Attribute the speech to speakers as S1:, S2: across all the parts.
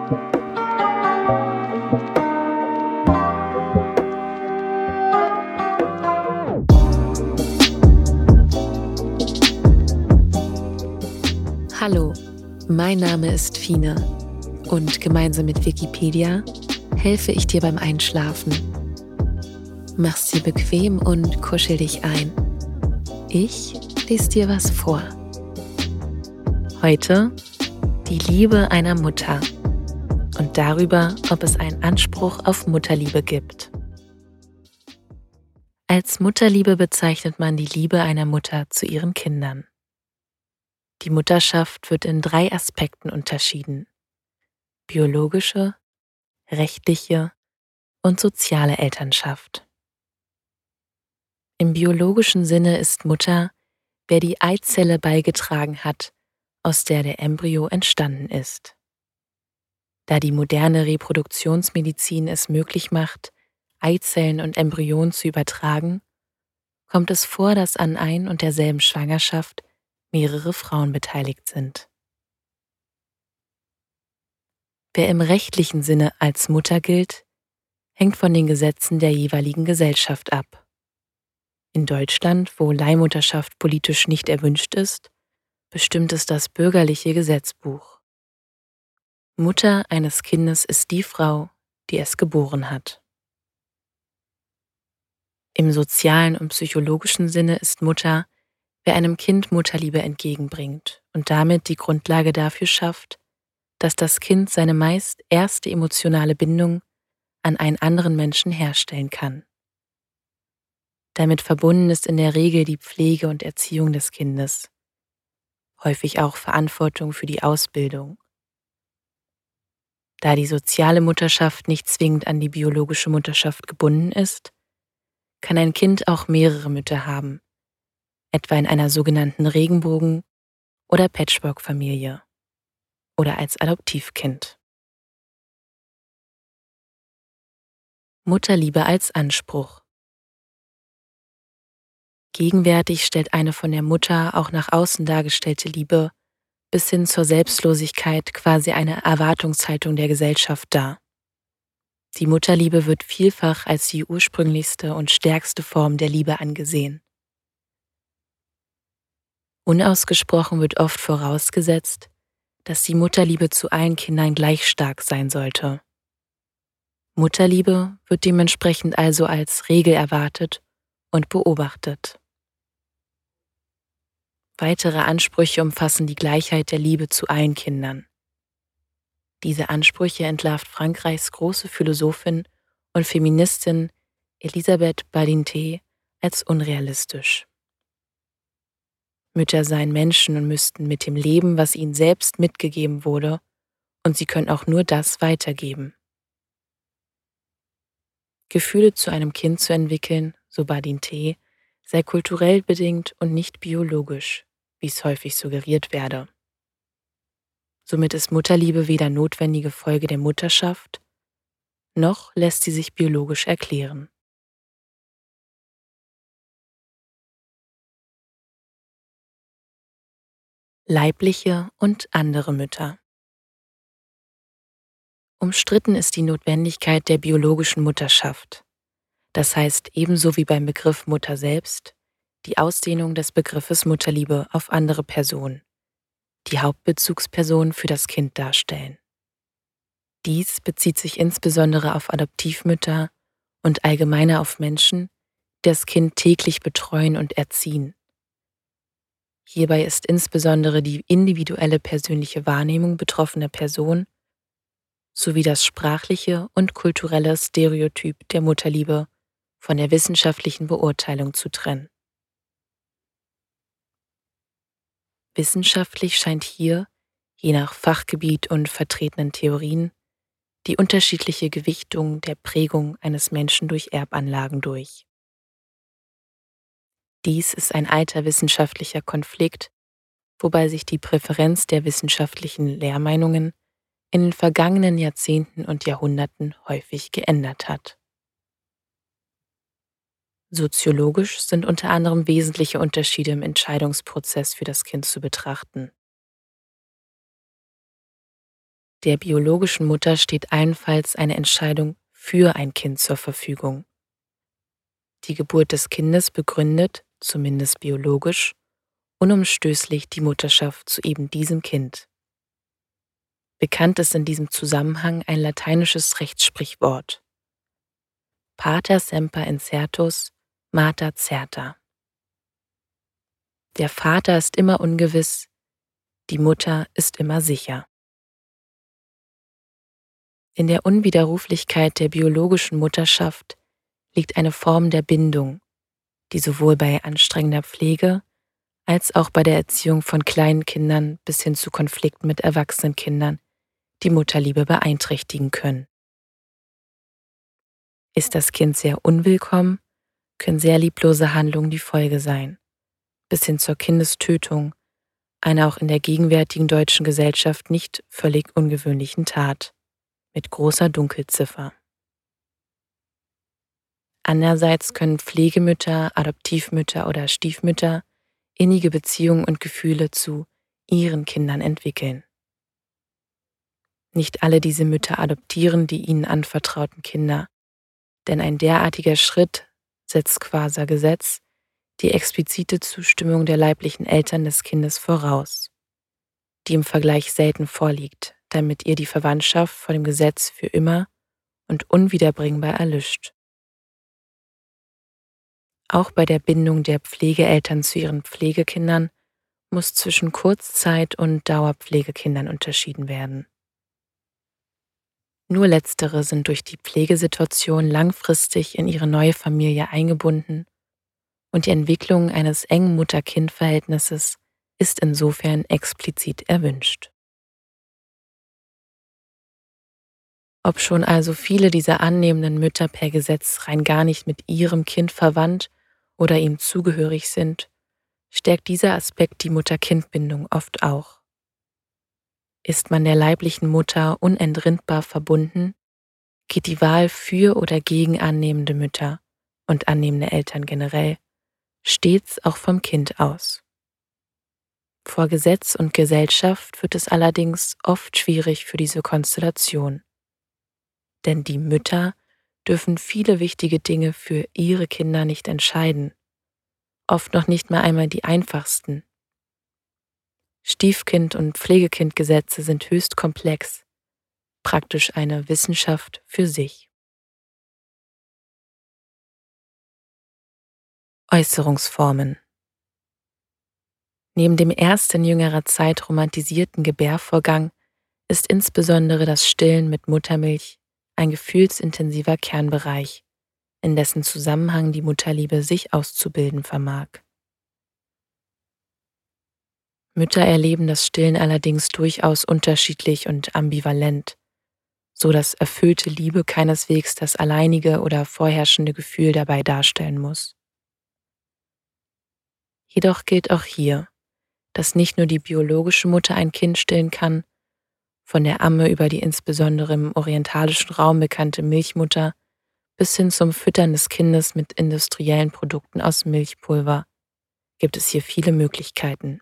S1: Hallo, mein Name ist Fine und gemeinsam mit Wikipedia helfe ich dir beim Einschlafen. Mach's dir bequem und kuschel dich ein. Ich lese dir was vor. Heute die Liebe einer Mutter und darüber, ob es einen Anspruch auf Mutterliebe gibt. Als Mutterliebe bezeichnet man die Liebe einer Mutter zu ihren Kindern. Die Mutterschaft wird in 3 Aspekten unterschieden: biologische, rechtliche und soziale Elternschaft. Im biologischen Sinne ist Mutter, wer die Eizelle beigetragen hat, aus der der Embryo entstanden ist. Da die moderne Reproduktionsmedizin es möglich macht, Eizellen und Embryonen zu übertragen, kommt es vor, dass an ein und derselben Schwangerschaft mehrere Frauen beteiligt sind. Wer im rechtlichen Sinne als Mutter gilt, hängt von den Gesetzen der jeweiligen Gesellschaft ab. In Deutschland, wo Leihmutterschaft politisch nicht erwünscht ist, bestimmt es das bürgerliche Gesetzbuch. Mutter eines Kindes ist die Frau, die es geboren hat. Im sozialen und psychologischen Sinne ist Mutter, wer einem Kind Mutterliebe entgegenbringt und damit die Grundlage dafür schafft, dass das Kind seine meist erste emotionale Bindung an einen anderen Menschen herstellen kann. Damit verbunden ist in der Regel die Pflege und Erziehung des Kindes, häufig auch Verantwortung für die Ausbildung. Da die soziale Mutterschaft nicht zwingend an die biologische Mutterschaft gebunden ist, kann ein Kind auch mehrere Mütter haben, etwa in einer sogenannten Regenbogen- oder Patchwork-Familie oder als Adoptivkind. Mutterliebe als Anspruch. Gegenwärtig stellt eine von der Mutter auch nach außen dargestellte Liebe bis hin zur Selbstlosigkeit quasi eine Erwartungshaltung der Gesellschaft dar. Die Mutterliebe wird vielfach als die ursprünglichste und stärkste Form der Liebe angesehen. Unausgesprochen wird oft vorausgesetzt, dass die Mutterliebe zu allen Kindern gleich stark sein sollte. Mutterliebe wird dementsprechend also als Regel erwartet und beobachtet. Weitere Ansprüche umfassen die Gleichheit der Liebe zu allen Kindern. Diese Ansprüche entlarvt Frankreichs große Philosophin und Feministin Elisabeth Badinter als unrealistisch. Mütter seien Menschen und müssten mit dem leben, was ihnen selbst mitgegeben wurde, und sie können auch nur das weitergeben. Gefühle zu einem Kind zu entwickeln, so Badinter, sei kulturell bedingt und nicht biologisch, wie es häufig suggeriert werde. Somit ist Mutterliebe weder notwendige Folge der Mutterschaft, noch lässt sie sich biologisch erklären. Leibliche und andere Mütter. Umstritten ist die Notwendigkeit der biologischen Mutterschaft. Das heißt, ebenso wie beim Begriff Mutter selbst, die Ausdehnung des Begriffes Mutterliebe auf andere Personen, die Hauptbezugspersonen für das Kind darstellen. Dies bezieht sich insbesondere auf Adoptivmütter und allgemeiner auf Menschen, die das Kind täglich betreuen und erziehen. Hierbei ist insbesondere die individuelle persönliche Wahrnehmung betroffener Person sowie das sprachliche und kulturelle Stereotyp der Mutterliebe von der wissenschaftlichen Beurteilung zu trennen. Wissenschaftlich scheint hier, je nach Fachgebiet und vertretenen Theorien, die unterschiedliche Gewichtung der Prägung eines Menschen durch Erbanlagen durch. Dies ist ein alter wissenschaftlicher Konflikt, wobei sich die Präferenz der wissenschaftlichen Lehrmeinungen in den vergangenen Jahrzehnten und Jahrhunderten häufig geändert hat. Soziologisch sind unter anderem wesentliche Unterschiede im Entscheidungsprozess für das Kind zu betrachten. Der biologischen Mutter steht allenfalls eine Entscheidung für ein Kind zur Verfügung. Die Geburt des Kindes begründet, zumindest biologisch, unumstößlich die Mutterschaft zu eben diesem Kind. Bekannt ist in diesem Zusammenhang ein lateinisches Rechtssprichwort: Pater semper incertus, mater certa. Der Vater ist immer ungewiss, die Mutter ist immer sicher. In der Unwiderruflichkeit der biologischen Mutterschaft liegt eine Form der Bindung, die sowohl bei anstrengender Pflege als auch bei der Erziehung von kleinen Kindern bis hin zu Konflikten mit erwachsenen Kindern die Mutterliebe beeinträchtigen können. Ist das Kind sehr unwillkommen, können sehr lieblose Handlungen die Folge sein, bis hin zur Kindestötung, einer auch in der gegenwärtigen deutschen Gesellschaft nicht völlig ungewöhnlichen Tat, mit großer Dunkelziffer. Andererseits können Pflegemütter, Adoptivmütter oder Stiefmütter innige Beziehungen und Gefühle zu ihren Kindern entwickeln. Nicht alle diese Mütter adoptieren die ihnen anvertrauten Kinder, denn ein derartiger Schritt setzt qua Gesetz die explizite Zustimmung der leiblichen Eltern des Kindes voraus, die im Vergleich selten vorliegt, damit ihr die Verwandtschaft vor dem Gesetz für immer und unwiederbringbar erlischt. Auch bei der Bindung der Pflegeeltern zu ihren Pflegekindern muss zwischen Kurzzeit- und Dauerpflegekindern unterschieden werden. Nur letztere sind durch die Pflegesituation langfristig in ihre neue Familie eingebunden und die Entwicklung eines engen Mutter-Kind-Verhältnisses ist insofern explizit erwünscht. Obschon also viele dieser annehmenden Mütter per Gesetz rein gar nicht mit ihrem Kind verwandt oder ihm zugehörig sind, stärkt dieser Aspekt die Mutter-Kind-Bindung oft auch. Ist man der leiblichen Mutter unentrinnbar verbunden, geht die Wahl für oder gegen annehmende Mütter und annehmende Eltern generell stets auch vom Kind aus. Vor Gesetz und Gesellschaft wird es allerdings oft schwierig für diese Konstellation. Denn die Mütter dürfen viele wichtige Dinge für ihre Kinder nicht entscheiden, oft noch nicht mal einmal die einfachsten. Stiefkind- und Pflegekindgesetze sind höchst komplex, praktisch eine Wissenschaft für sich. Äußerungsformen. Neben dem erst in jüngerer Zeit romantisierten Gebärvorgang ist insbesondere das Stillen mit Muttermilch ein gefühlsintensiver Kernbereich, in dessen Zusammenhang die Mutterliebe sich auszubilden vermag. Mütter erleben das Stillen allerdings durchaus unterschiedlich und ambivalent, so dass erfüllte Liebe keineswegs das alleinige oder vorherrschende Gefühl dabei darstellen muss. Jedoch gilt auch hier, dass nicht nur die biologische Mutter ein Kind stillen kann, von der Amme über die insbesondere im orientalischen Raum bekannte Milchmutter bis hin zum Füttern des Kindes mit industriellen Produkten aus Milchpulver gibt es hier viele Möglichkeiten.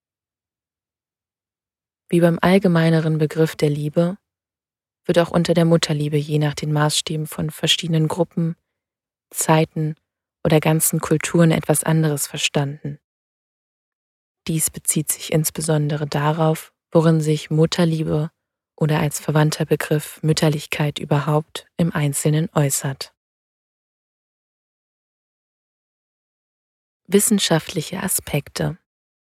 S1: Wie beim allgemeineren Begriff der Liebe wird auch unter der Mutterliebe je nach den Maßstäben von verschiedenen Gruppen, Zeiten oder ganzen Kulturen etwas anderes verstanden. Dies bezieht sich insbesondere darauf, worin sich Mutterliebe oder als verwandter Begriff Mütterlichkeit überhaupt im Einzelnen äußert. Wissenschaftliche Aspekte.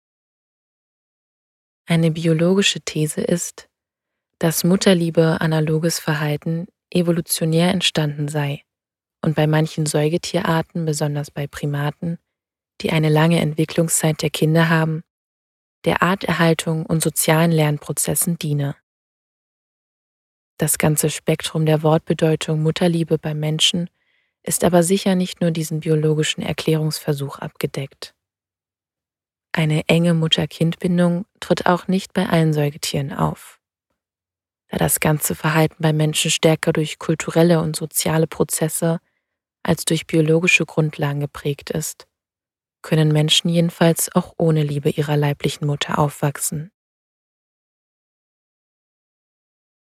S1: Eine biologische These ist, dass Mutterliebe analoges Verhalten evolutionär entstanden sei und bei manchen Säugetierarten, besonders bei Primaten, die eine lange Entwicklungszeit der Kinder haben, der Arterhaltung und sozialen Lernprozessen diene. Das ganze Spektrum der Wortbedeutung Mutterliebe beim Menschen ist aber sicher nicht nur diesen biologischen Erklärungsversuch abgedeckt. Eine enge Mutter-Kind-Bindung tritt auch nicht bei allen Säugetieren auf. Da das ganze Verhalten bei Menschen stärker durch kulturelle und soziale Prozesse als durch biologische Grundlagen geprägt ist, können Menschen jedenfalls auch ohne Liebe ihrer leiblichen Mutter aufwachsen.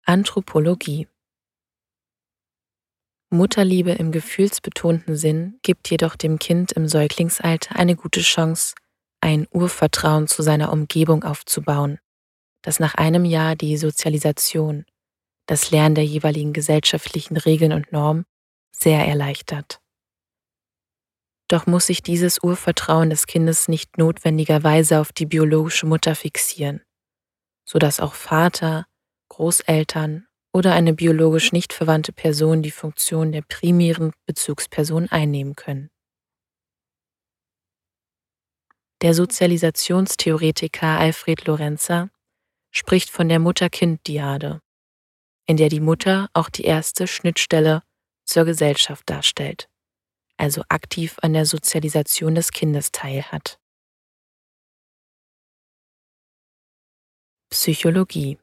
S1: Anthropologie. Mutterliebe im gefühlsbetonten Sinn gibt jedoch dem Kind im Säuglingsalter eine gute Chance, ein Urvertrauen zu seiner Umgebung aufzubauen, das nach einem Jahr die Sozialisation, das Lernen der jeweiligen gesellschaftlichen Regeln und Normen, sehr erleichtert. Doch muss sich dieses Urvertrauen des Kindes nicht notwendigerweise auf die biologische Mutter fixieren, sodass auch Vater, Großeltern oder eine biologisch nicht verwandte Person die Funktion der primären Bezugsperson einnehmen können. Der Sozialisationstheoretiker Alfred Lorenza spricht von der Mutter-Kind-Dyade, in der die Mutter auch die erste Schnittstelle zur Gesellschaft darstellt, also aktiv an der Sozialisation des Kindes teilhat. Psychologie.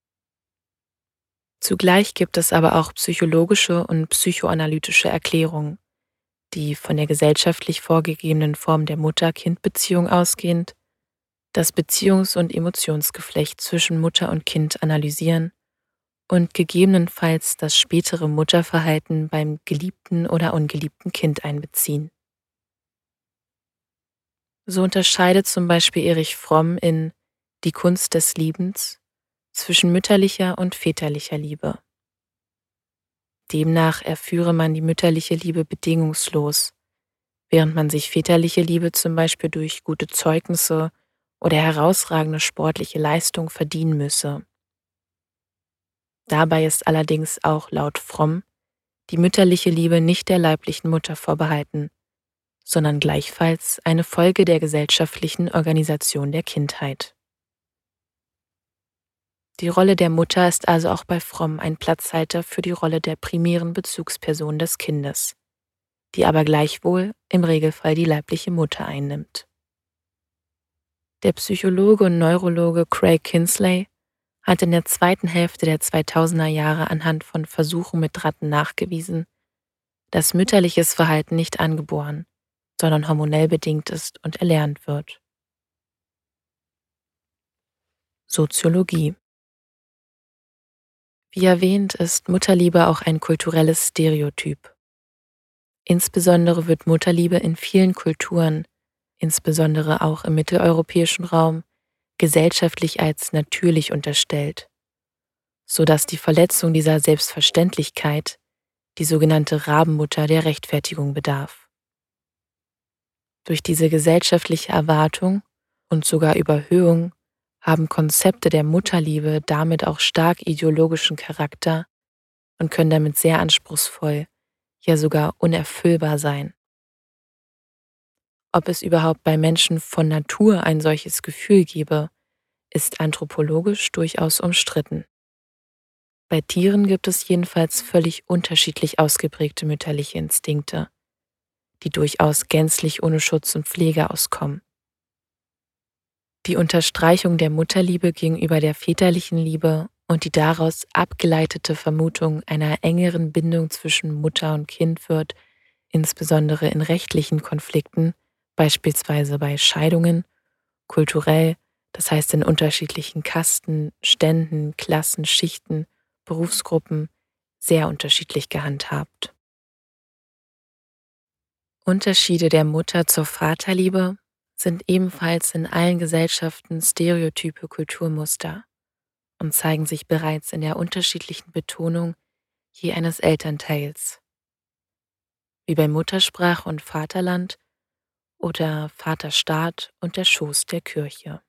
S1: Zugleich gibt es aber auch psychologische und psychoanalytische Erklärungen, die von der gesellschaftlich vorgegebenen Form der Mutter-Kind-Beziehung ausgehend das Beziehungs- und Emotionsgeflecht zwischen Mutter und Kind analysieren und gegebenenfalls das spätere Mutterverhalten beim geliebten oder ungeliebten Kind einbeziehen. So unterscheidet zum Beispiel Erich Fromm in Die Kunst des Liebens zwischen mütterlicher und väterlicher Liebe. Demnach erführe man die mütterliche Liebe bedingungslos, während man sich väterliche Liebe zum Beispiel durch gute Zeugnisse oder herausragende sportliche Leistung verdienen müsse. Dabei ist allerdings auch laut Fromm die mütterliche Liebe nicht der leiblichen Mutter vorbehalten, sondern gleichfalls eine Folge der gesellschaftlichen Organisation der Kindheit. Die Rolle der Mutter ist also auch bei Fromm ein Platzhalter für die Rolle der primären Bezugsperson des Kindes, die aber gleichwohl im Regelfall die leibliche Mutter einnimmt. Der Psychologe und Neurologe Craig Kinsley hat in der zweiten Hälfte der 2000er Jahre anhand von Versuchen mit Ratten nachgewiesen, dass mütterliches Verhalten nicht angeboren, sondern hormonell bedingt ist und erlernt wird. Soziologie. Wie erwähnt, ist Mutterliebe auch ein kulturelles Stereotyp. Insbesondere wird Mutterliebe in vielen Kulturen, insbesondere auch im mitteleuropäischen Raum, gesellschaftlich als natürlich unterstellt, sodass die Verletzung dieser Selbstverständlichkeit, die sogenannte Rabenmutter, der Rechtfertigung bedarf. Durch diese gesellschaftliche Erwartung und sogar Überhöhung haben Konzepte der Mutterliebe damit auch stark ideologischen Charakter und können damit sehr anspruchsvoll, ja sogar unerfüllbar sein. Ob es überhaupt bei Menschen von Natur ein solches Gefühl gebe, ist anthropologisch durchaus umstritten. Bei Tieren gibt es jedenfalls völlig unterschiedlich ausgeprägte mütterliche Instinkte, die durchaus gänzlich ohne Schutz und Pflege auskommen. Die Unterstreichung der Mutterliebe gegenüber der väterlichen Liebe und die daraus abgeleitete Vermutung einer engeren Bindung zwischen Mutter und Kind wird, insbesondere in rechtlichen Konflikten, beispielsweise bei Scheidungen, kulturell, das heißt in unterschiedlichen Kasten, Ständen, Klassen, Schichten, Berufsgruppen, sehr unterschiedlich gehandhabt. Unterschiede der Mutter zur Vaterliebe sind ebenfalls in allen Gesellschaften stereotype Kulturmuster und zeigen sich bereits in der unterschiedlichen Betonung je eines Elternteils, wie bei Muttersprache und Vaterland oder Vaterstaat und der Schoß der Kirche.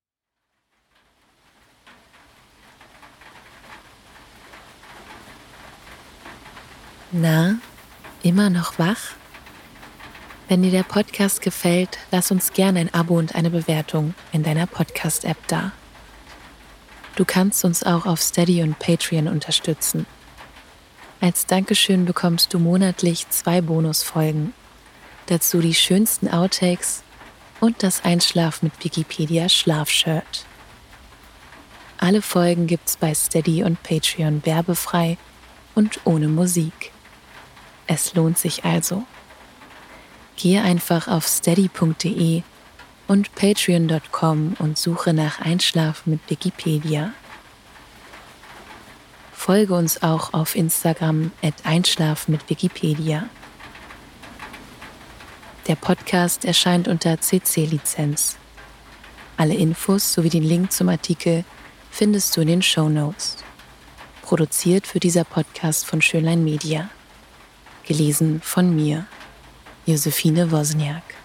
S1: Na, immer noch wach? Wenn dir der Podcast gefällt, lass uns gerne ein Abo und eine Bewertung in deiner Podcast-App da. Du kannst uns auch auf Steady und Patreon unterstützen. Als Dankeschön bekommst du monatlich 2 Bonusfolgen, dazu die schönsten Outtakes und das Einschlafen mit Wikipedia Schlafshirt. Alle Folgen gibt's bei Steady und Patreon werbefrei und ohne Musik. Es lohnt sich also. Gehe einfach auf steady.de und patreon.com und suche nach Einschlafen mit Wikipedia. Folge uns auch auf Instagram @einschlafen mit Wikipedia. Der Podcast erscheint unter CC-Lizenz. Alle Infos sowie den Link zum Artikel findest du in den Shownotes. Produziert wird dieser Podcast von Schönlein Media. Gelesen von mir, Josephine Wozniak.